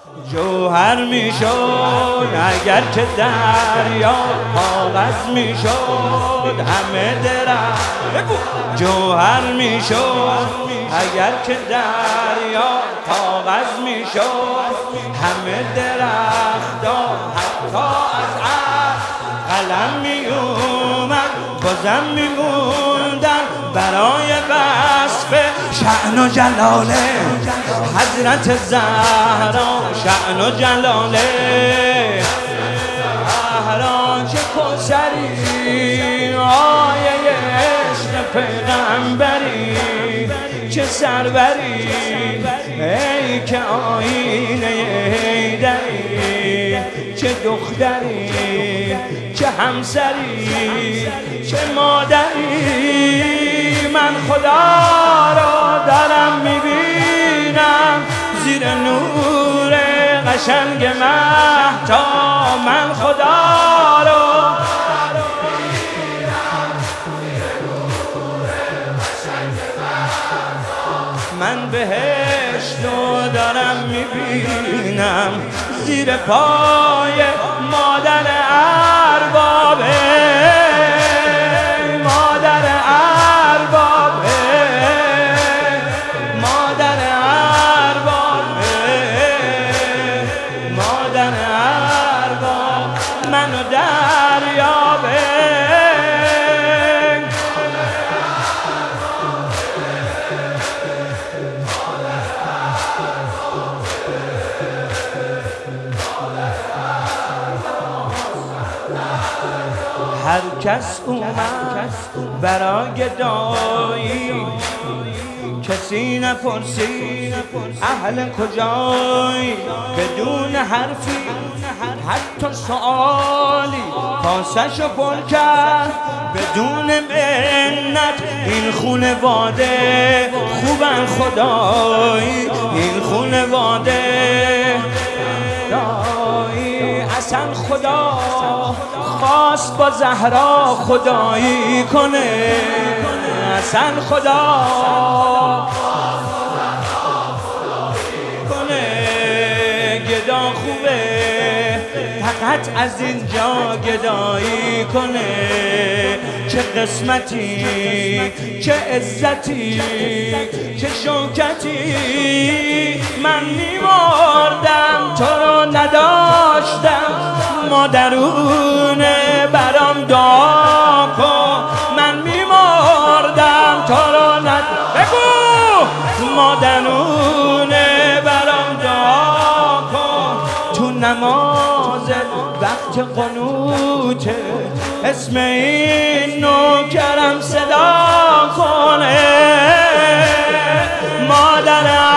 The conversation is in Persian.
جوهر میشد اگر که دریا کاغذ میشد همه درخت. جوهر میشد اگر که دریا کاغذ میشد همه درختا، حتی از عرش قلم میومد بازم میموندن برای وصف شأن و جلال حضرت زهرا. شأن و جلال زهرا چه کوثری، آیه عشق پیغمبری، چه سروری، ای که آینه حیدری، چه دختری، چه همسری، چه مادری. من خدا را دارم میبینم زیر نور قشنگ مهتاب. من خدا را من بهشت رو دارم میبینم زیر پای مادر ارباب. مادر ارباب، مادر ارباب، مادر ارباب منو دریابه. هر کس اومد برای گدایی، کسی نپرسید اهل کجایی. بدون حرفی حتی سؤالی کاسه‌شو پر کرد بدون منت. این خونواده خوبن خدایی، این خونواده اصلا خدا خواست با زهرا خدایی کنه. اصلا خدا کنه. گدا خوبه فقط از اینجا گدایی کنه. چه قسمتی، چه عزتی، چه شوکتی. من میمردم تو رو نداشتم، مادرونه برام دعا کن. من میمردم تو رو بگو مادرونه برام دعا کن. تو نماز وقت قنوته اسم این نوکرم صدا کنه. مادر